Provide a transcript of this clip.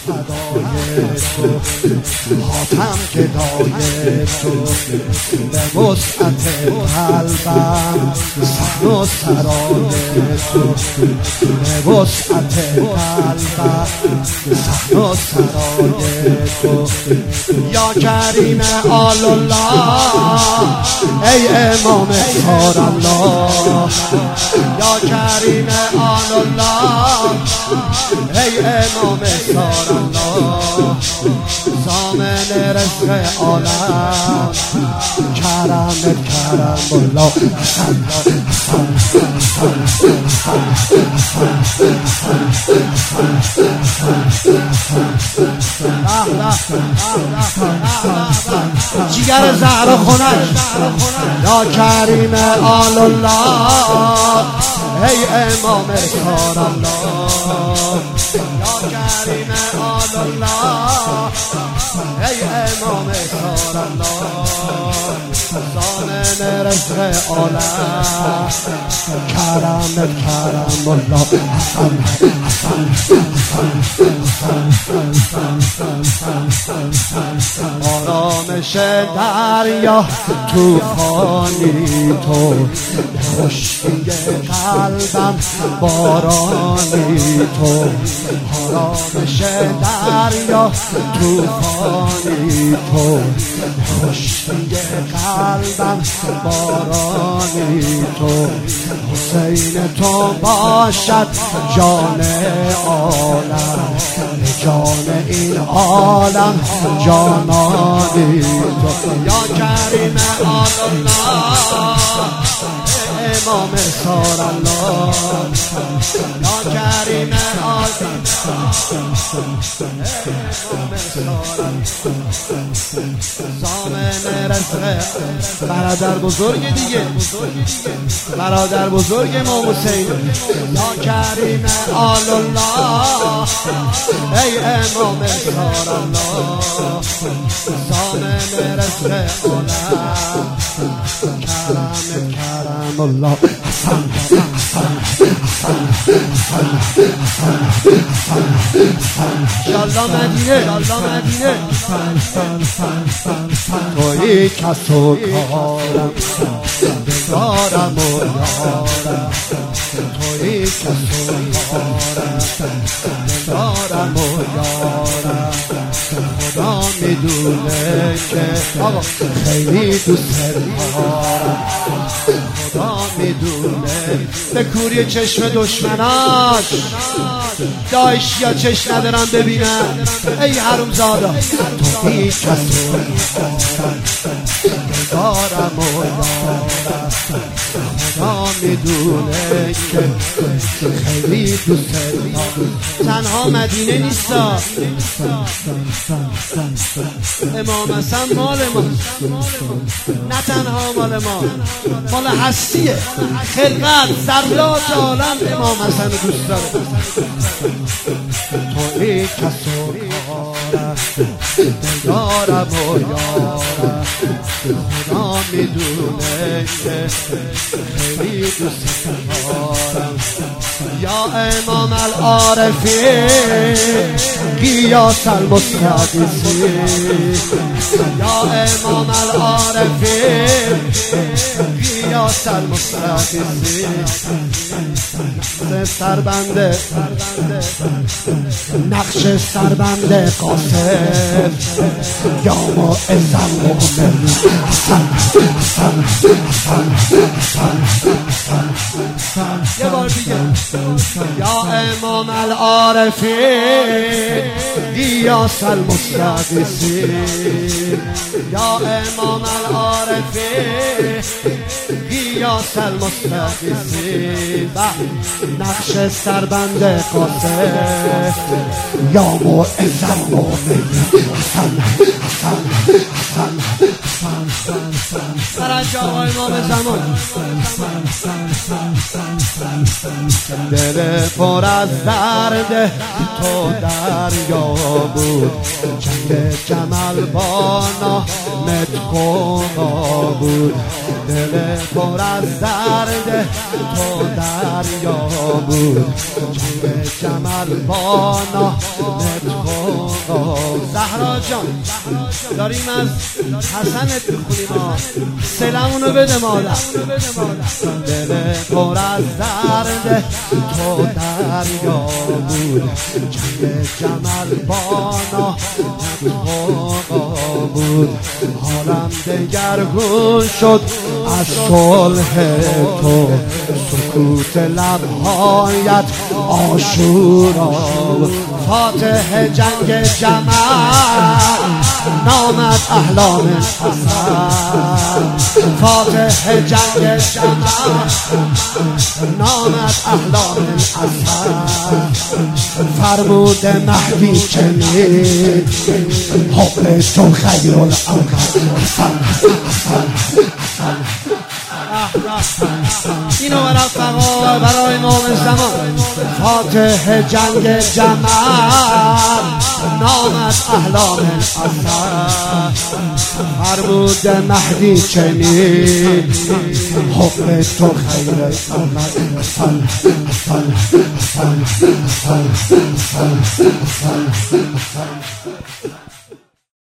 فدای تو، حاتم گدای تو، به وسعت قلبم صحن و سرای تو، به وسعت قلبم صحن و سرای تو. یا کریم آل الله ای امام سار الله، یا کریم آل الله ای امام سار الله، ضامن رزق عالم کرمت کرم الله. جگر زهرا خونش یا کریم آل الله ای امام سار الله، یا کریم آل الله ای امام سار الله، ضامن رزق عالم کرمت کرم الله. آرامش دریا توفانی تو، خشکی قلبم بارانی تو، آرامش دریا توفانی تو، خشکی قلبم بارانی تو، حسین تو باشد جان عالم، جان این عالم جانانی تو. یا کریم آل الله امام سار الله، یا کریم آل ضامن رزق برادر بزرگ دیگه، برادر بزرگ امام حسین. یا کریم آل الله ای امام سار الله، ضامن رزق عالم کرم کرم الله. یالله مدینه، یالله مدینه. تویی کس و کارم دارم و یارم، تویی کس و کارم دارم و یارم، خدا میدونه که آقا خیلی دوست دارم، خدا میدونه. به کوری چشم دشمناش داعش یا چشم ندارم ببینم ای حرومزادا. تویی کس و دارم و یارم، خدا میدونه که خیلی دوست دارم. تنها مدینه نیستا، امام حسن مال ما، نه تنها مال ما، مال هستیه، خلقت ذرات عالم امام حسن دوست داره. تویی کس و کارم دارم و یارم، خدا میدونه که خیلی دوست دارم. یا امام العارفین قیاس المستقیسی، یا امام العارفین قیاس المستقیسی. سربنده نقش سربنده قاسم یا معز المؤمنین. یه بار دیگه یا امام العارفین قیاس المستقیسی، یا امام العارفین قیاس المستقیسی. نقش سربنده قاسم یا معز المؤمنین. فرج آقا امام زمان. دل پر از درد تو دریا بود، جنگ جمل با نامت خونا بود. دل پر از درد تو دریا بود، جنگ جمل با نامت خونا جان داریم از حسنت میخونیم سلامونو بده مادر دل پر از درد تو دریا بود جنگ جمل بانا بود حالم دگرگون شد از صلح تو سکوت لبهایت آشورا فاتح جنگ جمل نامت احلام حسن فاتح جنگ جمل نامت احلام حسن فرمود مهدی چنین حب تو خیر الامر حسن اینو برای امام زمان فاتح جنگ جمل نامت احلام حسن فرمود مهدی چنین حب تو خیر الامر حسن حسن حسن حسن حسن حسن حسن